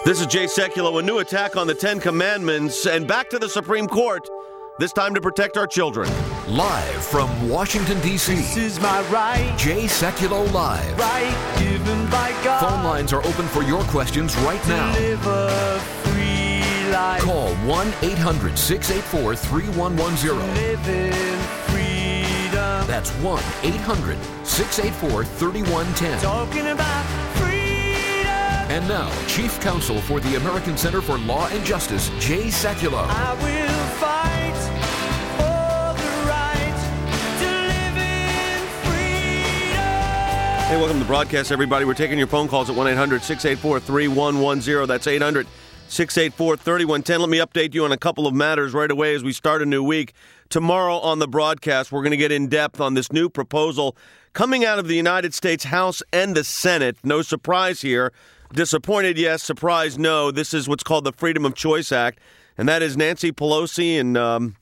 This is Jay Sekulow, a new attack on the Ten Commandments, and back to the Supreme Court, this time to protect our children. Live from Washington, D.C. This is my right. Jay Sekulow Live. Right given by God. Phone lines are open for your questions right now. Live a free life. Call 1-800-684-3110. Live in freedom. That's 1-800-684-3110. Talking about freedom. And now, Chief Counsel for the American Center for Law and Justice, Jay Sekulow. I will fight for the right to live in freedom. Hey, welcome to the broadcast, everybody. We're taking your phone calls at 1-800-684-3110. That's 800-684-3110. Let me update you on a couple of matters right away as we start a new week. Tomorrow on the broadcast, we're going to get in depth on this new proposal coming out of the United States House and the Senate. No surprise here. Disappointed, yes. Surprised, no. This is what's called the Freedom of Choice Act, and that is Nancy Pelosi and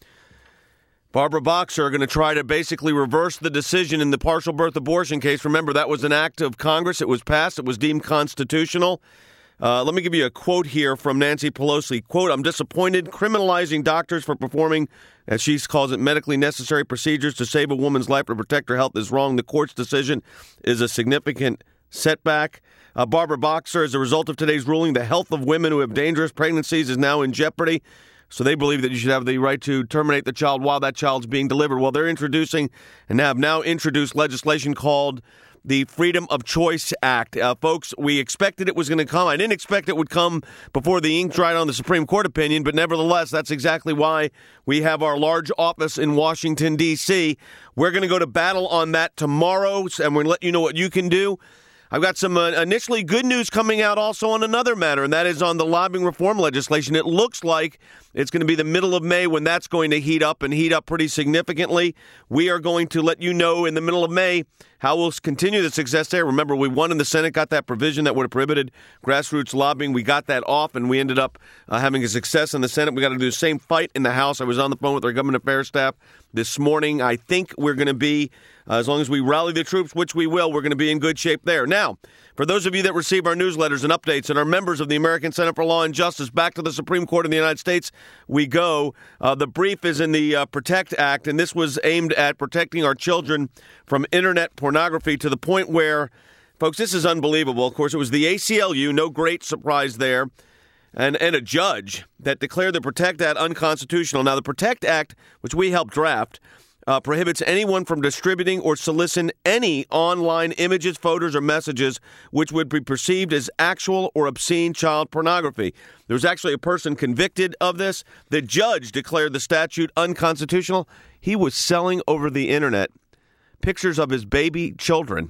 Barbara Boxer are going to try to basically reverse the decision in the partial birth abortion case. Remember, that was an act of Congress. It was passed. It was deemed constitutional. Let me give you a quote here from Nancy Pelosi. Quote, "I'm disappointed criminalizing doctors for performing, as she calls it, medically necessary procedures to save a woman's life or protect her health is wrong. The court's decision is a significant setback." Barbara Boxer, as a result of today's ruling, the health of women who have dangerous pregnancies is now in jeopardy. So they believe that you should have the right to terminate the child while that child's being delivered. Well, they're introducing and have now introduced legislation called the Freedom of Choice Act. Folks, we expected it was going to come. I didn't expect it would come before the ink dried on the Supreme Court opinion, but nevertheless, that's exactly why we have our large office in Washington, D.C. We're going to go to battle on that tomorrow, and we're going to let you know what you can do. I've got some initially good news coming out also on another matter, and that is on the lobbying reform legislation. It looks like it's going to be the middle of May when that's going to heat up pretty significantly. We are going to let you know in the middle of May how we'll continue the success there. Remember, we won in the Senate, got that provision that would have prohibited grassroots lobbying. We got that off, and we ended up having a success in the Senate. We got to do the same fight in the House. I was on the phone with our government affairs staff this morning. I think we're going to be, as long as we rally the troops, which we will, we're going to be in good shape there. Now, for those of you that receive our newsletters and updates and are members of the American Center for Law and Justice, back to the Supreme Court of the United States we go. The brief is in the PROTECT Act, and this was aimed at protecting our children from internet pornography to the point where, folks, this is unbelievable. Of course, it was the ACLU, no great surprise there, and a judge that declared the PROTECT Act unconstitutional. Now, the PROTECT Act, which we helped draft, prohibits anyone from distributing or soliciting any online images, photos, or messages which would be perceived as actual or obscene child pornography. There was actually a person convicted of this. The judge declared the statute unconstitutional. He was selling over the internet pictures of his baby children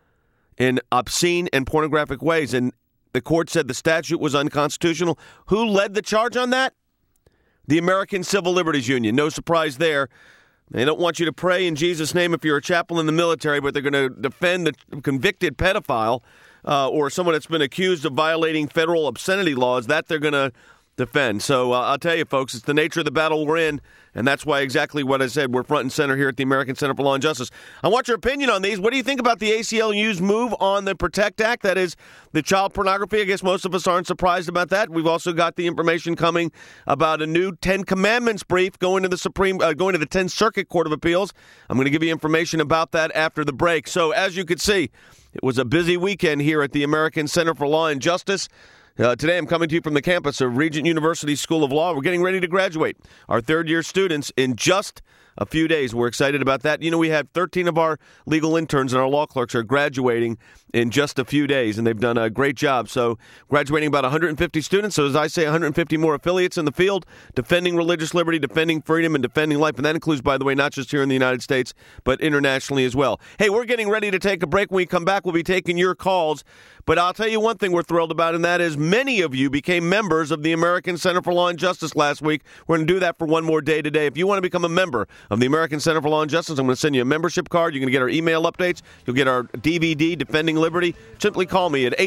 in obscene and pornographic ways, and the court said the statute was unconstitutional. Who led the charge on that? The American Civil Liberties Union. No surprise there. They don't want you to pray in Jesus' name if you're a chaplain in the military, but they're going to defend the convicted pedophile or someone that's been accused of violating federal obscenity laws. That they're going to defend. So I'll tell you, folks, it's the nature of the battle we're in, and that's why exactly what I said. We're front and center here at the American Center for Law and Justice. I want your opinion on these. What do you think about the ACLU's move on the PROTECT Act? That is the child pornography. I guess most of us aren't surprised about that. We've also got the information coming about a new Ten Commandments brief going to the 10th Circuit Court of Appeals. I'm going to give you information about that after the break. So as you could see, it was a busy weekend here at the American Center for Law and Justice. Today I'm coming to you from the campus of Regent University School of Law. We're getting ready to graduate our third-year students in just a few days. We're excited about that. You know, we have 13 of our legal interns and our law clerks are graduating in just a few days, and they've done a great job. So graduating about 150 students. So as I say, 150 more affiliates in the field, defending religious liberty, defending freedom, and defending life. And that includes, by the way, not just here in the United States, but internationally as well. Hey, we're getting ready to take a break. When we come back, we'll be taking your calls. But I'll tell you one thing we're thrilled about, and that is many of you became members of the American Center for Law and Justice last week. We're going to do that for one more day today. If you want to become a member of the American Center for Law and Justice, I'm going to send you a membership card. You're going to get our email updates. You'll get our DVD, Defending Liberty. Simply call me at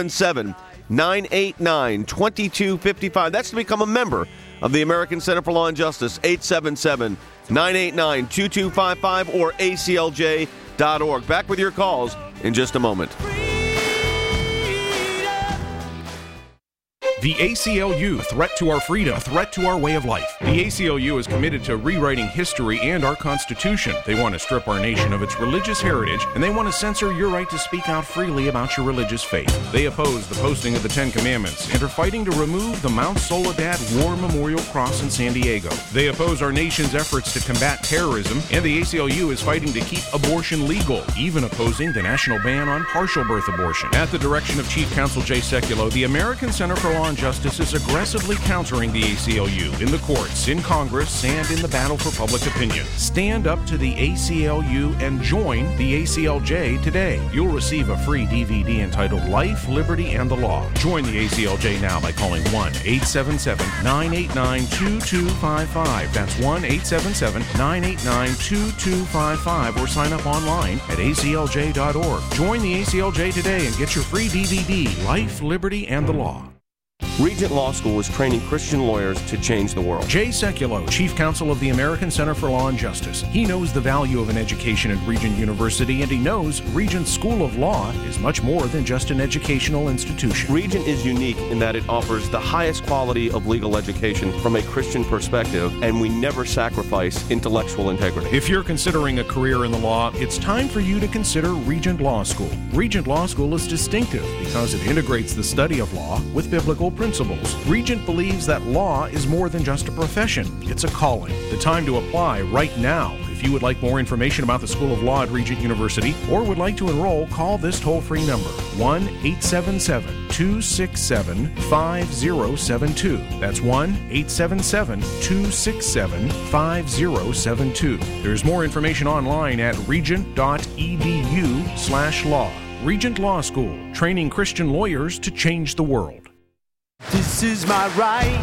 877-989-2255. That's to become a member of the American Center for Law and Justice, 877-989-2255 or aclj.org. Back with your calls in just a moment. The ACLU, a threat to our freedom, a threat to our way of life. The ACLU is committed to rewriting history and our Constitution. They want to strip our nation of its religious heritage, and they want to censor your right to speak out freely about your religious faith. They oppose the posting of the Ten Commandments and are fighting to remove the Mount Soledad War Memorial Cross in San Diego. They oppose our nation's efforts to combat terrorism, and the ACLU is fighting to keep abortion legal, even opposing the national ban on partial birth abortion. At the direction of Chief Counsel Jay Sekulow, the American Center for Law and Justice is aggressively countering the ACLU in the courts, in Congress, and in the battle for public opinion. Stand up to the ACLU and join the ACLJ today. You'll receive a free DVD entitled Life, Liberty, and the Law. Join the ACLJ now by calling 1-877-989-2255. That's 1-877-989-2255, or sign up online at aclj.org. Join the ACLJ today and get your free DVD, Life, Liberty, and the Law. Regent Law School is training Christian lawyers to change the world. Jay Sekulow, Chief Counsel of the American Center for Law and Justice. He knows the value of an education at Regent University, and he knows Regent School of Law is much more than just an educational institution. Regent is unique in that it offers the highest quality of legal education from a Christian perspective, and we never sacrifice intellectual integrity. If you're considering a career in the law, it's time for you to consider Regent Law School. Regent Law School is distinctive because it integrates the study of law with biblical principles. Regent believes that law is more than just a profession. It's a calling. The time to apply right now. If you would like more information about the School of Law at Regent University or would like to enroll, call this toll-free number, 1-877-267-5072. That's 1-877-267-5072. There's more information online at regent.edu/law. Regent Law School, training Christian lawyers to change the world. This is my right,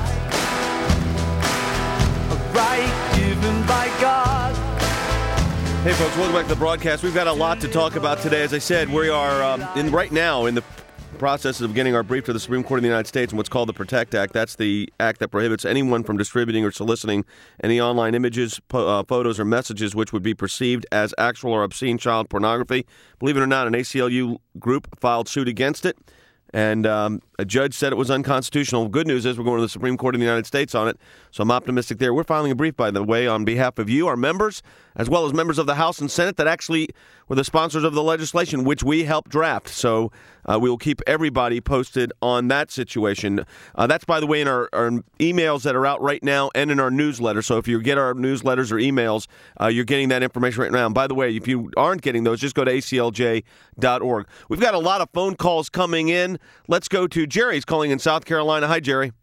a right given by God. Hey folks, welcome back to the broadcast. We've got a lot to talk about today. As I said, we are right now in the process of getting our brief to the Supreme Court of the United States on what's called the PROTECT Act. That's the act that prohibits anyone from distributing or soliciting any online images, photos, or messages which would be perceived as actual or obscene child pornography. Believe it or not, an ACLU group filed suit against it. And a judge said it was unconstitutional. Good news is we're going to the Supreme Court of the United States on it, so I'm optimistic there. We're filing a brief, by the way, on behalf of you, our members, as well as members of the House and Senate that actually were the sponsors of the legislation, which we helped draft. So we will keep everybody posted on that situation. That's, by the way, in our emails that are out right now and in our newsletter. So if you get our newsletters or emails, you're getting that information right now. And by the way, if you aren't getting those, just go to aclj.org. We've got a lot of phone calls coming in. Let's go to Jerry's calling in South Carolina. Hi, Jerry.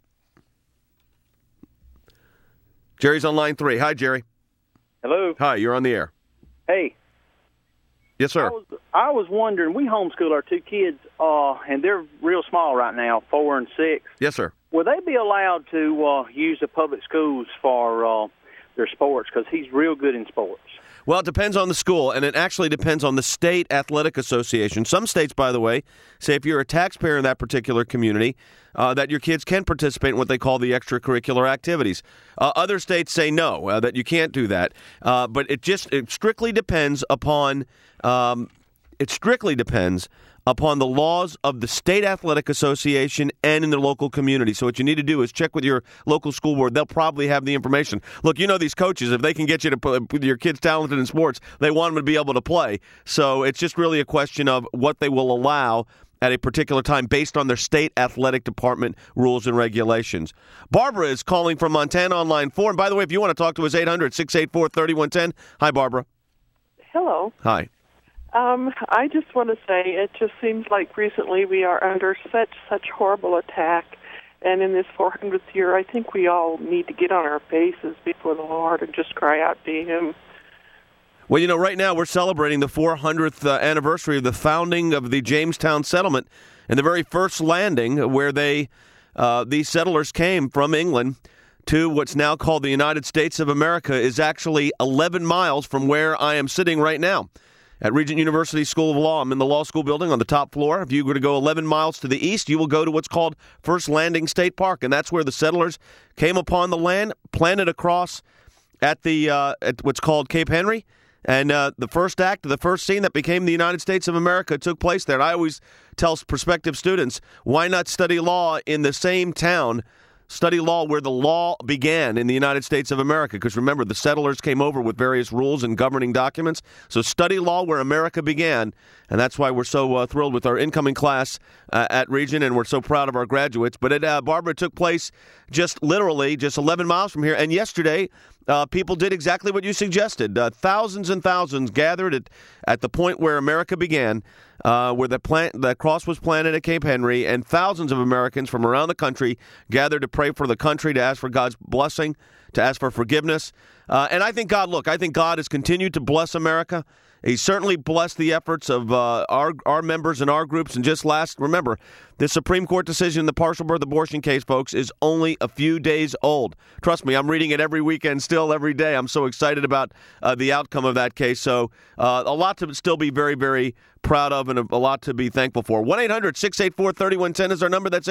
Jerry's on line 3. Hi, Jerry. Hello. Hi, you're on the air. Hey. Yes, sir. I was wondering, we homeschool our two kids, and they're real small right now, 4 and 6. Yes, sir. Will they be allowed to use the public schools for their sports? Because he's real good in sports. Well, it depends on the school, and it actually depends on the state athletic association. Some states, by the way, say if you're a taxpayer in that particular community, that your kids can participate in what they call the extracurricular activities. Other states say no, that you can't do that. But it strictly depends upon the laws of the state athletic association and in the local community. So what you need to do is check with your local school board. They'll probably have the information. Look, you know these coaches, if they can get you to put your kids talented in sports, they want them to be able to play. So it's just really a question of what they will allow at a particular time based on their state athletic department rules and regulations. Barbara is calling from Montana on line 4. And by the way, if you want to talk to us, 800-684-3110. Hi, Barbara. Hello. Hi. I just want to say it just seems like recently we are under such horrible attack. And in this 400th year, I think we all need to get on our faces before the Lord and just cry out to Him. Well, you know, right now we're celebrating the 400th anniversary of the founding of the Jamestown settlement, and the very first landing where these settlers came from England to what's now called the United States of America is actually 11 miles from where I am sitting right now at Regent University School of Law. I'm in the law school building on the top floor. If you were to go 11 miles to the east, you will go to what's called First Landing State Park, and that's where the settlers came upon the land, planted across at what's called Cape Henry, And the first act, the first scene that became the United States of America took place there. And I always tell prospective students, why not study law in the same town? Study law where the law began in the United States of America. Because remember, the settlers came over with various rules and governing documents. So study law where America began. And that's why we're so thrilled with our incoming class at Regent, and we're so proud of our graduates. But Barbara, it took place just 11 miles from here. And yesterday, people did exactly what you suggested. Thousands and thousands gathered at the point where America began, where the cross was planted at Cape Henry, and thousands of Americans from around the country gathered to pray for the country, to ask for God's blessing, to ask for forgiveness. And I think God has continued to bless America. He's certainly blessed the efforts of our members and our groups. And remember, the Supreme Court decision in the partial birth abortion case, folks, is only a few days old. Trust me, I'm reading it every weekend, still every day. I'm so excited about the outcome of that case. So a lot to still be very, very proud of, and a lot to be thankful for. 1-800-684-3110 is our number. That's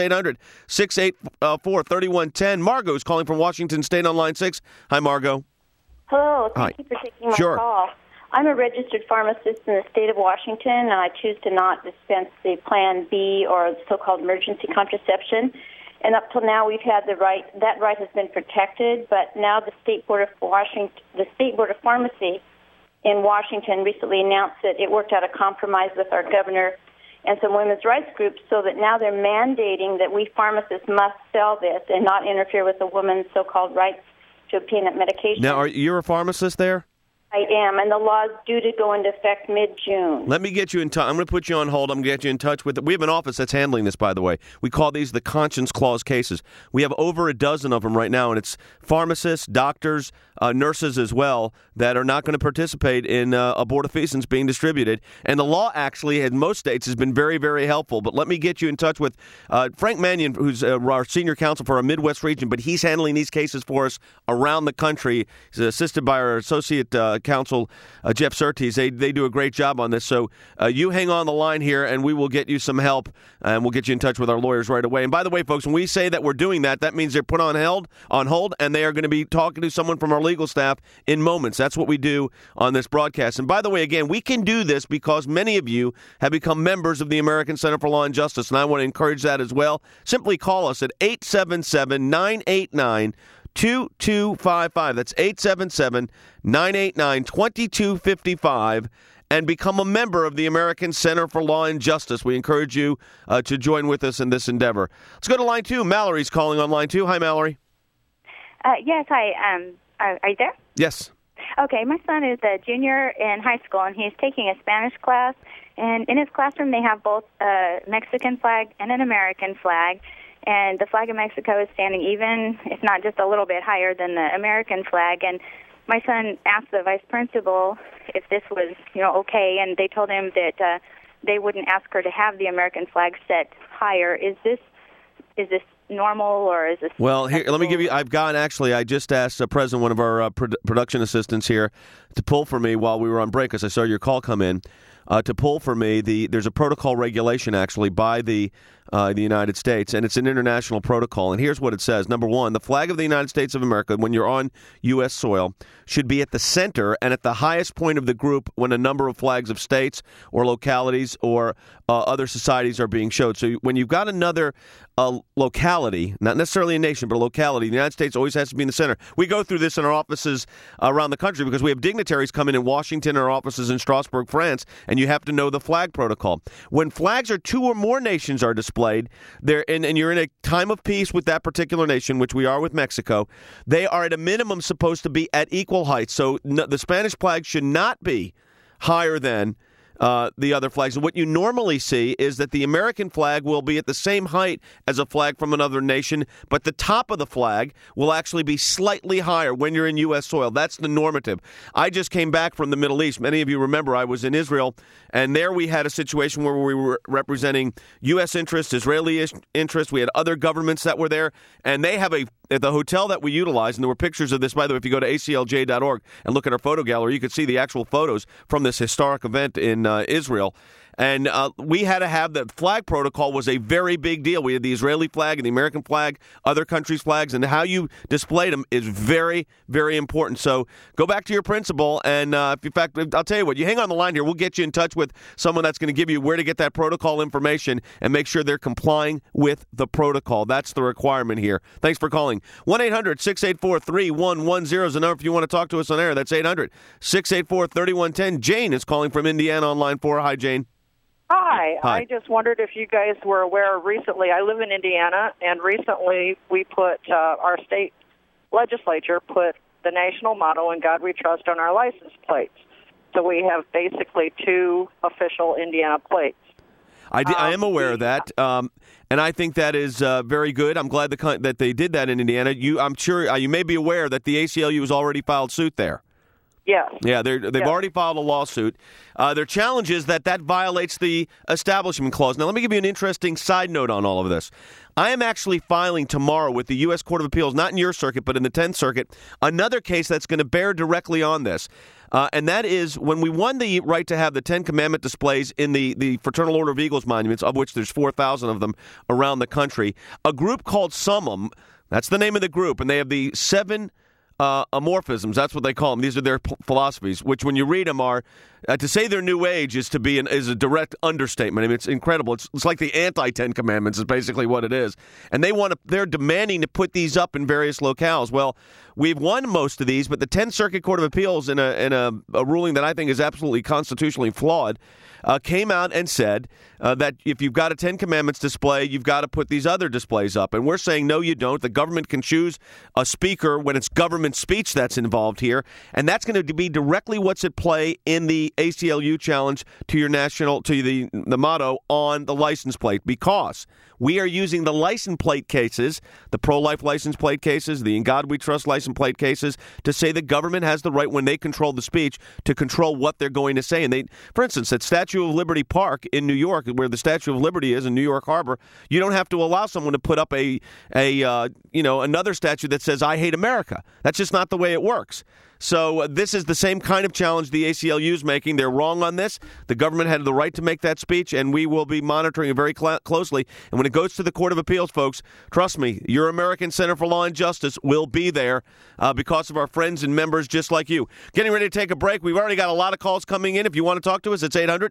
800-684-3110. Margot is calling from Washington State on line 6. Hi, Margot. Hello. Thank you for taking my call. I'm a registered pharmacist in the state of Washington, and I choose to not dispense the Plan B or the so-called emergency contraception. And up till now, we've had that right has been protected. But now the State Board of Pharmacy in Washington recently announced that it worked out a compromise with our governor and some women's rights groups, so that now they're mandating that we pharmacists must sell this and not interfere with a woman's so-called rights to obtain that medication. Now, you're a pharmacist there? I am, and the law is due to go into effect mid-June. Let me get you in touch. I'm going to put you on hold. I'm going to get you in touch with... We have an office that's handling this, by the way. We call these the Conscience Clause cases. We have over a dozen of them right now, and it's pharmacists, doctors, nurses as well, that are not going to participate in abortifacient being distributed. And the law actually, in most states, has been very, very helpful. But let me get you in touch with Frank Mannion, who's our senior counsel for our Midwest region, but he's handling these cases for us around the country. He's assisted by our associate counsel, Jeff Surtees. They do a great job on this. So you hang on the line here, and we will get you some help, and we'll get you in touch with our lawyers right away. And by the way, folks, when we say that we're doing that, that means they're put on hold, and they are going to be talking to someone from our legal staff in moments. That's what we do on this broadcast. And by the way, again, we can do this because many of you have become members of the American Center for Law and Justice, and I want to encourage that as well. Simply call us at 877-989-2255. That's 877-989-2255. And become a member of the American Center for Law and Justice. We encourage you to join with us in this endeavor. Let's go to line 2. Mallory's calling on line 2. Hi, Mallory. Yes, hi. Are you there? Yes. Okay, my son is a junior in high school, and he's taking a Spanish class. And in his classroom, they have both a Mexican flag and an American flag. And the flag of Mexico is standing even, if not just a little bit higher than the American flag. And my son asked the vice principal if this was, okay, and they told him that they wouldn't ask her to have the American flag set higher. Is this normal, or is this... Well, here, let me give you... I just asked President, one of our production assistants here, to pull for me while we were on break, as I saw your call come in, to pull for me there's a protocol regulation, actually, by the United States, and it's an international protocol. And here's what it says. Number one, the flag of the United States of America, when you're on U.S. soil, should be at the center and at the highest point of the group when a number of flags of states or localities or other societies are being showed. So when you've got another locality, not necessarily a nation, but a locality, the United States always has to be in the center. We go through this in our offices around the country because we have dignitaries come in Washington, our offices in Strasbourg, France, and you have to know the flag protocol. When flags are two or more nations are displayed, and you're in a time of peace with that particular nation, which we are with Mexico, they are at a minimum supposed to be at equal height. So the Spanish flag should not be higher than the other flags. And what you normally see is that the American flag will be at the same height as a flag from another nation, but the top of the flag will actually be slightly higher when you're in U.S. soil. That's the normative. I just came back from the Middle East. Many of you remember I was in Israel, and there we had a situation where we were representing U.S. interests, Israeli interests. We had other governments that were there, and they have at the hotel that we utilize, and there were pictures of this, by the way, if you go to aclj.org and look at our photo gallery, you can see the actual photos from this historic event in Israel. And we had to have the flag protocol was a very big deal. We had the Israeli flag and the American flag, other countries' flags, and how you displayed them is very, very important. So go back to your principal, and in fact, I'll tell you what, you hang on the line here. We'll get you in touch with someone that's going to give you where to get that protocol information and make sure they're complying with the protocol. That's the requirement here. Thanks for calling. 1-800-684-3110 is the number if you want to talk to us on air. That's 800-684-3110. Jane is calling from Indiana on line 4. Hi, Jane. Hi. Hi. I just wondered if you guys were aware recently, I live in Indiana, and recently we put, our state legislature put the national motto, "In God We Trust," on our license plates. So we have basically 2 official Indiana plates. I am aware of that, and I think that is very good. I'm glad that they did that in Indiana. I'm sure you may be aware that the ACLU has already filed suit there. Yes. Yeah, they've already filed a lawsuit. Their challenge is that violates the Establishment Clause. Now, let me give you an interesting side note on all of this. I am actually filing tomorrow with the U.S. Court of Appeals, not in your circuit, but in the 10th Circuit, another case that's going to bear directly on this. And that is when we won the right to have the 10 Commandment displays in the Fraternal Order of Eagles monuments, of which there's 4,000 of them around the country, a group called Summum, that's the name of the group, and they have the 7 amorphisms, that's what they call them. These are their philosophies, which when you read them are, to say they're New Age is a direct understatement. I mean, it's incredible. It's like the anti-10 Commandments is basically what it is. And they're demanding to put these up in various locales. Well, we've won most of these, but the 10th Circuit Court of Appeals, in a ruling that I think is absolutely constitutionally flawed, came out and said that if you've got a 10 Commandments display, you've got to put these other displays up. And we're saying, no, you don't. The government can choose a speaker when it's government speech that's involved here. And that's going to be directly what's at play in the ACLU challenge to the motto on the license plate, because we are using the license plate cases, the pro-life license plate cases, the In God We Trust license plate cases, to say the government has the right, when they control the speech, to control what they're going to say. And for instance, at Statue of Liberty Park in New York, where the Statue of Liberty is in New York Harbor, you don't have to allow someone to put up another statue that says "I hate America." That's just not the way it works. So this is the same kind of challenge the ACLU is making. They're wrong on this. The government had the right to make that speech, and we will be monitoring it very closely. And when it goes to the Court of Appeals, folks, trust me, your American Center for Law and Justice will be there because of our friends and members just like you. Getting ready to take a break. We've already got a lot of calls coming in. If you want to talk to us, it's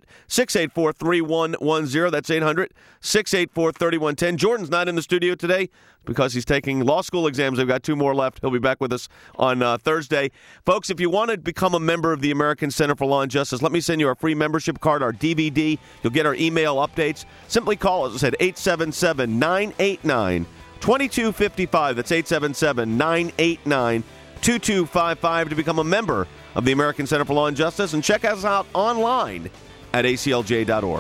800-684-3110. That's 800-684-3110. Jordan's not in the studio today because he's taking law school exams. They've got 2 more left. He'll be back with us on Thursday. Folks, if you want to become a member of the American Center for Law and Justice, let me send you our free membership card, our DVD. You'll get our email updates. Simply call us. I said 877-989-2255. That's 877-989-2255 to become a member of the American Center for Law and Justice. And check us out online at aclj.org.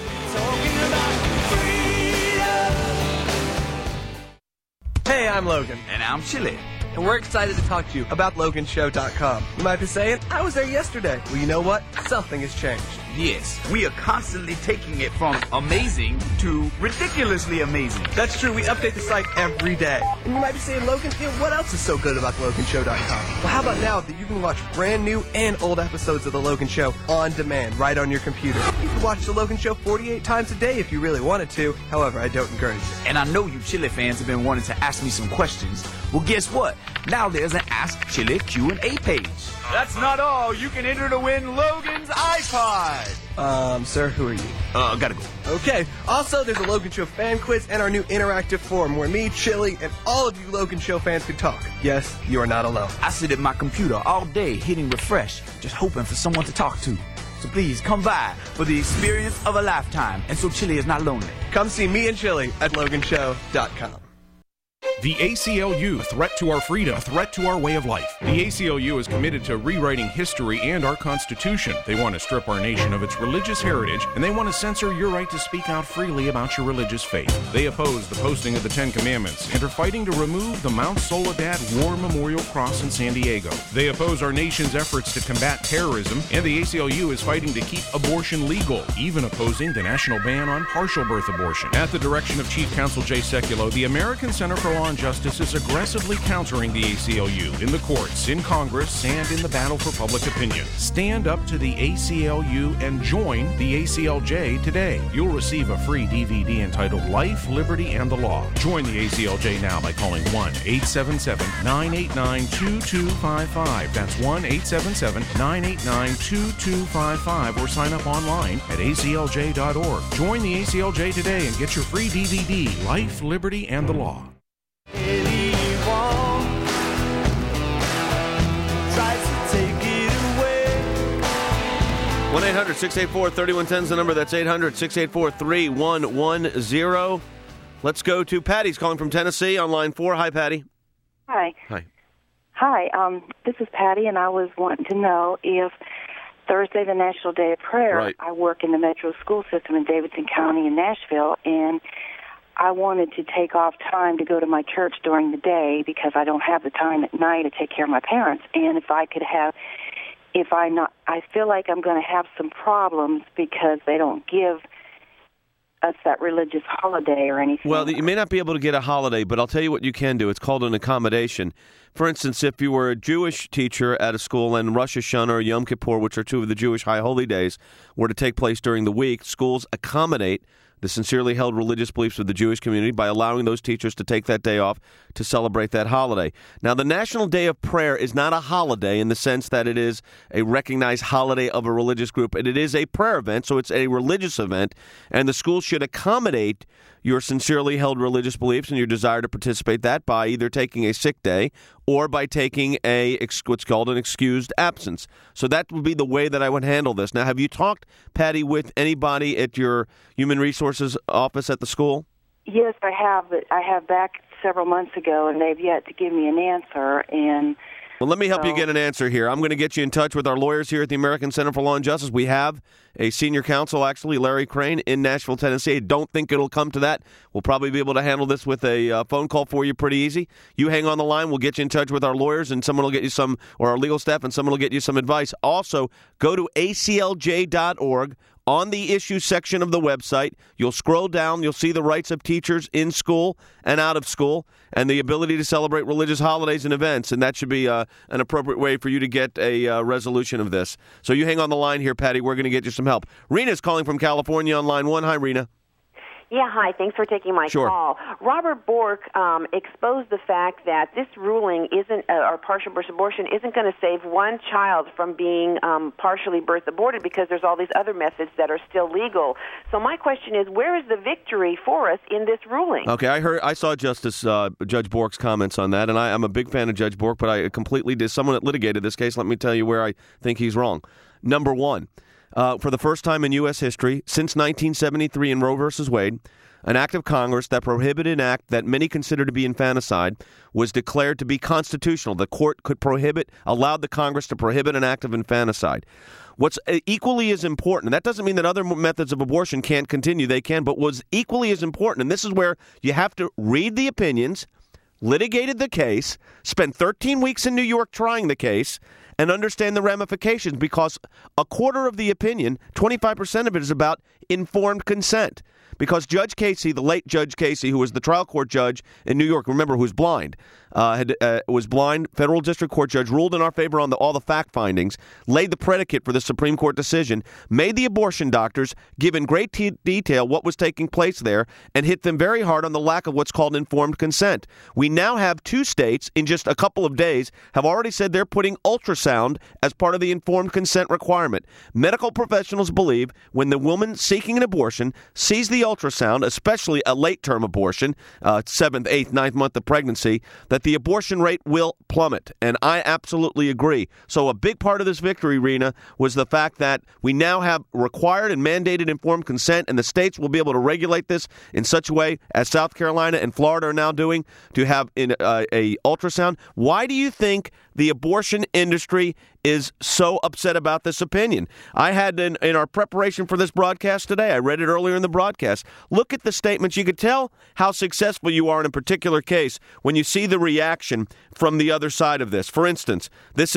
Hey, I'm Logan. And I'm Chili. And we're excited to talk to you about LoganShow.com. You might be saying, I was there yesterday. Well, you know what? Something has changed. Yes, we are constantly taking it from amazing to ridiculously amazing. That's true. We update the site every day. And you might be saying, Logan, what else is so good about LoganShow.com? Well, how about now that you can watch brand new and old episodes of The Logan Show on demand right on your computer? You can watch The Logan Show 48 times a day if you really wanted to. However, I don't encourage it. And I know you Chili fans have been wanting to ask me some questions. Well, guess what? Now there's an Ask Chili Q&A page. That's not all. You can enter to win Logan's iPod. Sir, who are you? Gotta go. Okay. Also, there's a Logan Show fan quiz and our new interactive forum where me, Chili, and all of you Logan Show fans can talk. Yes, you are not alone. I sit at my computer all day hitting refresh, just hoping for someone to talk to. So please come by for the experience of a lifetime, and so Chili is not lonely. Come see me and Chili at LoganShow.com. The ACLU, a threat to our freedom, a threat to our way of life. The ACLU is committed to rewriting history and our Constitution. They want to strip our nation of its religious heritage, and they want to censor your right to speak out freely about your religious faith. They oppose the posting of the 10 Commandments and are fighting to remove the Mount Soledad War Memorial Cross in San Diego. They oppose our nation's efforts to combat terrorism, and the ACLU is fighting to keep abortion legal, even opposing the national ban on partial birth abortion. At the direction of Chief Counsel Jay Sekulow, the American Center for Law Law and Justice is aggressively countering the ACLU in the courts, in Congress, and in the battle for public opinion. Stand up to the ACLU and join the ACLJ today. You'll receive a free DVD entitled Life, Liberty, and the Law. Join the ACLJ now by calling 1-877-989-2255. That's 1-877-989-2255, or sign up online at aclj.org. Join the ACLJ today and get your free DVD, Life, Liberty, and the Law. Anyone tries to take it away. 1-800-684-3110 is the number. That's 800-684-3110. Let's go to Patty's calling from Tennessee on line 4. Hi, Patty. Hi. Hi. Hi, this is Patty, and I was wanting to know if Thursday, the National Day of Prayer, right. I work in the Metro School System in Davidson County in Nashville, and I wanted to take off time to go to my church during the day because I don't have the time at night to take care of my parents. And if I could have, I feel like I'm going to have some problems because they don't give us that religious holiday or anything. Well, you may not be able to get a holiday, but I'll tell you what you can do. It's called an accommodation. For instance, if you were a Jewish teacher at a school and Rosh Hashanah or Yom Kippur, which are two of the Jewish high holy days, were to take place during the week, schools accommodate the sincerely held religious beliefs of the Jewish community by allowing those teachers to take that day off to celebrate that holiday. Now, the National Day of Prayer is not a holiday in the sense that it is a recognized holiday of a religious group, and it is a prayer event, so it's a religious event, and the school should accommodate your sincerely held religious beliefs and your desire to participate that by either taking a sick day or by taking what's called an excused absence. So that would be the way that I would handle this. Now, have you talked, Patty, with anybody at your human resources office at the school? Yes, I have. But I have back several months ago, and they've yet to give me an answer. And well, let me help you get an answer here. I'm going to get you in touch with our lawyers here at the American Center for Law and Justice. We have a senior counsel, actually, Larry Crane, in Nashville, Tennessee. I don't think it'll come to that. We'll probably be able to handle this with a phone call for you pretty easy. You hang on the line. We'll get you in touch with our lawyers, and someone will get you some, or our legal staff, and someone will get you some advice. Also, go to aclj.org. On the issues section of the website, you'll scroll down, you'll see the rights of teachers in school and out of school, and the ability to celebrate religious holidays and events, and that should be an appropriate way for you to get a resolution of this. So you hang on the line here, Patty. We're going to get you some help. Rena's calling from California on line 1. Hi, Rena. Yeah, hi. Thanks for taking my call. Robert Bork exposed the fact that this ruling isn't, or partial birth abortion, isn't going to save one child from being partially birth aborted because there's all these other methods that are still legal. So my question is, where is the victory for us in this ruling? Okay, I saw Judge Bork's comments on that, and I'm a big fan of Judge Bork, but I completely someone that litigated this case. Let me tell you where I think he's wrong. Number one. For the first time in U.S. history, since 1973 in Roe v. Wade, an act of Congress that prohibited an act that many consider to be infanticide was declared to be constitutional. The court could allowed the Congress to prohibit an act of infanticide. What's equally as important, and that doesn't mean that other methods of abortion can't continue, they can, but what's equally as important, and this is where you have to read the opinions, litigated the case, spent 13 weeks in New York trying the case, and understand the ramifications, because a quarter of the opinion, 25% of it, is about informed consent. Because Judge Casey, the late Judge Casey, who was the trial court judge in New York, remember, who's blind, was blind, federal district court judge, ruled in our favor on all the fact findings, laid the predicate for the Supreme Court decision, made the abortion doctors give in great detail what was taking place there, and hit them very hard on the lack of what's called informed consent. We now have 2 states, in just a couple of days, have already said they're putting ultrasound as part of the informed consent requirement. Medical professionals believe when the woman seeking an abortion sees the ultrasound, especially a late-term abortion, 7th, 8th, 9th month of pregnancy, that the abortion rate will plummet. And I absolutely agree. So a big part of this victory, Rena, was the fact that we now have required and mandated informed consent, and the states will be able to regulate this in such a way, as South Carolina and Florida are now doing, to have a ultrasound. Why do you think the abortion industry is so upset about this opinion? I had in our preparation for this broadcast today, I read it earlier in the broadcast. Look at the statements. You could tell how successful you are in a particular case when you see the reaction from the other side of this. For instance, this is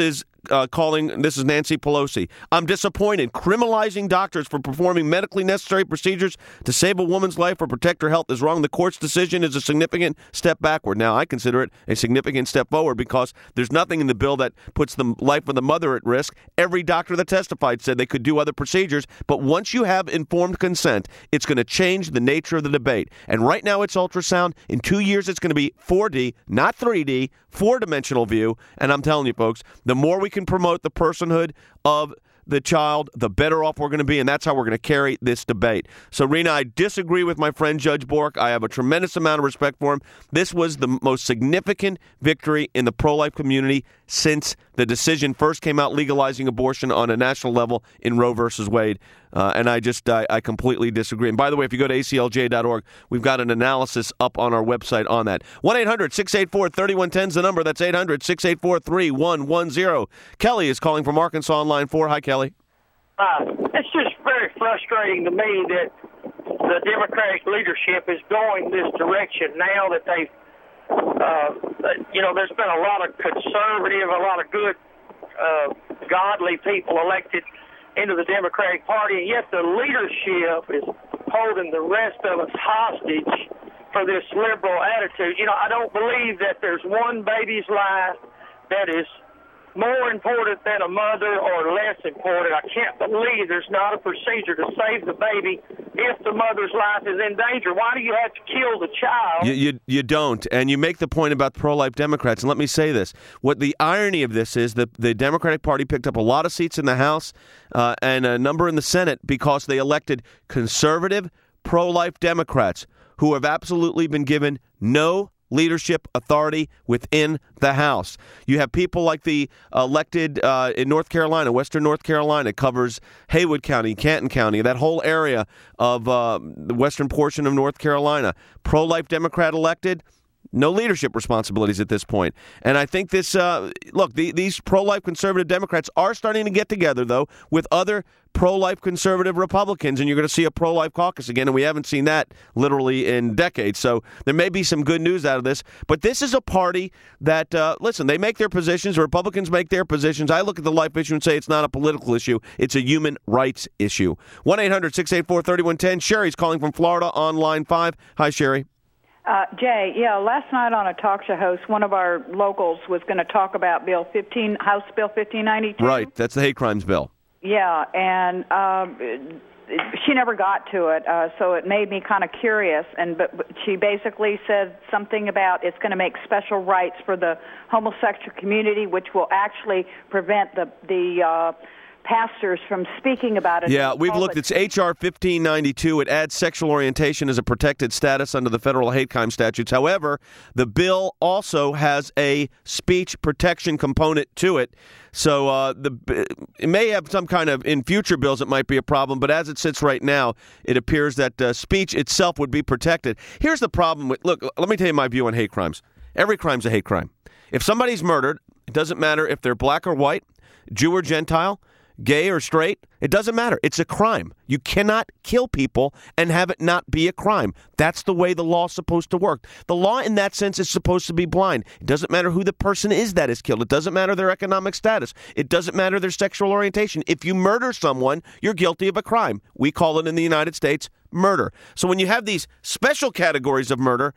calling, this is Nancy Pelosi, I'm disappointed. Criminalizing doctors for performing medically necessary procedures to save a woman's life or protect her health is wrong. The court's decision is a significant step backward. Now, I consider it a significant step forward because there's nothing in the bill that puts the life of the mother at risk. Every doctor that testified said they could do other procedures, but once you have informed consent, it's going to change the nature of the debate. And right now it's ultrasound. In 2 years, it's going to be 4D, not 3D, four-dimensional view. And I'm telling you, folks, the more we can promote the personhood of the child, the better off we're going to be, and that's how we're going to carry this debate. So, Rena, I disagree with my friend Judge Bork. I have a tremendous amount of respect for him. This was the most significant victory in the pro-life community since the decision first came out legalizing abortion on a national level in Roe versus Wade. And I completely disagree. And by the way, if you go to aclj.org, we've got an analysis up on our website on that. 1-800-684-3110 is the number. That's 800-684-3110. Kelly is calling from Arkansas on line 4. Hi, Kelly. It's just very frustrating to me that the Democratic leadership is going this direction now that they've, there's been a lot of conservative, a lot of good, godly people elected into the Democratic Party, and yet the leadership is holding the rest of us hostage for this liberal attitude. I don't believe that there's one baby's life that is more important than a mother or less important. I can't believe there's not a procedure to save the baby if the mother's life is in danger. Why do you have to kill the child? You don't. And you make the point about pro-life Democrats. And let me say this. What the irony of this is that the Democratic Party picked up a lot of seats in the House and a number in the Senate because they elected conservative pro-life Democrats who have absolutely been given no leadership authority within the House. You have people like the elected in North Carolina, Western North Carolina, covers Haywood County, Canton County, that whole area of the western portion of North Carolina. Pro-life Democrat elected, no leadership responsibilities at this point. And I think this, these pro-life conservative Democrats are starting to get together, though, with other pro-life conservative Republicans, and you're going to see a pro-life caucus again, and we haven't seen that literally in decades. So there may be some good news out of this. But this is a party that, listen, they make their positions. The Republicans make their positions. I look at the life issue and say it's not a political issue. It's a human rights issue. 1-800-684-3110. Sherry's calling from Florida on line 5. Hi, Sherry. Jay, last night on a talk show host, one of our locals was going to talk about House Bill 1592. Right, that's the hate crimes bill. Yeah, and she never got to it, so it made me kind of curious. But she basically said something about it's going to make special rights for the homosexual community, which will actually prevent the pastors from speaking about it. Yeah, we've looked. It's H.R. 1592. It adds sexual orientation as a protected status under the federal hate crime statutes. However, the bill also has a speech protection component to it. So it may have some kind of, in future bills it might be a problem, but as it sits right now, it appears that speech itself would be protected. Here's the problem with, look, let me tell you my view on hate crimes. Every crime's a hate crime. If somebody's murdered, it doesn't matter if they're black or white, Jew or Gentile, gay or straight, it doesn't matter. It's a crime. You cannot kill people and have it not be a crime. That's the way the law's supposed to work. The law in that sense is supposed to be blind. It doesn't matter who the person is that is killed. It doesn't matter their economic status. It doesn't matter their sexual orientation. If you murder someone, you're guilty of a crime. We call it in the United States murder. So when you have these special categories of murder,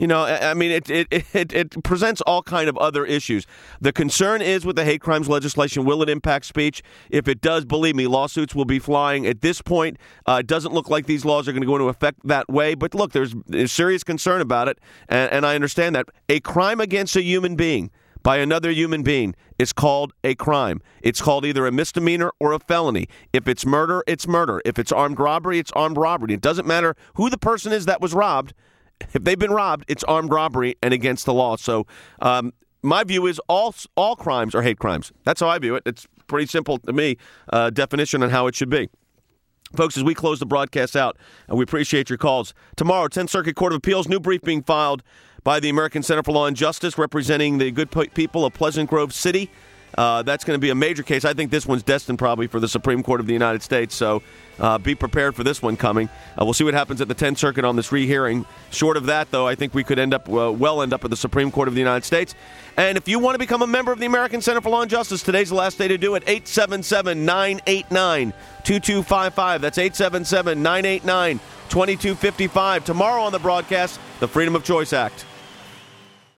it presents all kind of other issues. The concern is with the hate crimes legislation, will it impact speech? If it does, believe me, lawsuits will be flying. At this point, it doesn't look like these laws are going to go into effect that way. But look, there's serious concern about it, and I understand that. A crime against a human being by another human being is called a crime. It's called either a misdemeanor or a felony. If it's murder, it's murder. If it's armed robbery, it's armed robbery. It doesn't matter who the person is that was robbed. If they've been robbed, it's armed robbery and against the law. So my view is all crimes are hate crimes. That's how I view it. It's pretty simple to me, definition on how it should be. Folks, as we close the broadcast out, we appreciate your calls. Tomorrow, 10th Circuit Court of Appeals, new brief being filed by the American Center for Law and Justice, representing the good people of Pleasant Grove City. That's going to be a major case. I think this one's destined probably for the Supreme Court of the United States, so be prepared for this one coming. We'll see what happens at the 10th Circuit on this rehearing. Short of that, though, I think we could end up at the Supreme Court of the United States. And if you want to become a member of the American Center for Law and Justice, today's the last day to do it. 877-989-2255. That's 877-989-2255. Tomorrow on the broadcast, the Freedom of Choice Act.